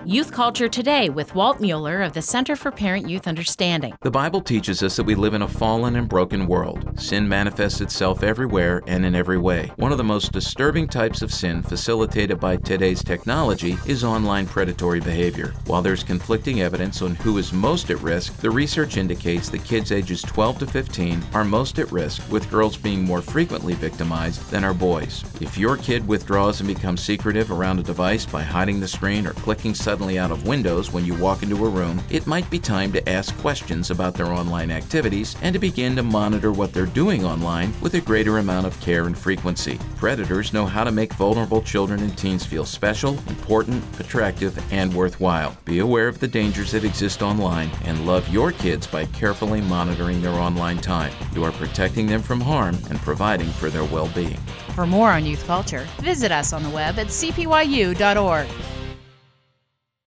Youth Culture Today with Walt Mueller of the Center for Parent-Youth Understanding. The Bible teaches us that we live in a fallen and broken world. Sin manifests itself everywhere and in every way. One of the most disturbing types of sin facilitated by today's technology is online predatory behavior. While there's conflicting evidence on who is most at risk, the research indicates that kids ages 12 to 15 are most at risk, with girls being more frequently victimized than are boys. If your kid withdraws and becomes secretive around a device by hiding the screen or clicking suddenly out of windows when you walk into a room, it might be time to ask questions about their online activities and to begin to monitor what they're doing online with a greater amount of care and frequency. Predators know how to make vulnerable children and teens feel special, important, attractive, and worthwhile. Be aware of the dangers that exist online and love your kids by carefully monitoring their online time. You are protecting them from harm and providing for their well-being. For more on youth culture, visit us on the web at cpyu.org.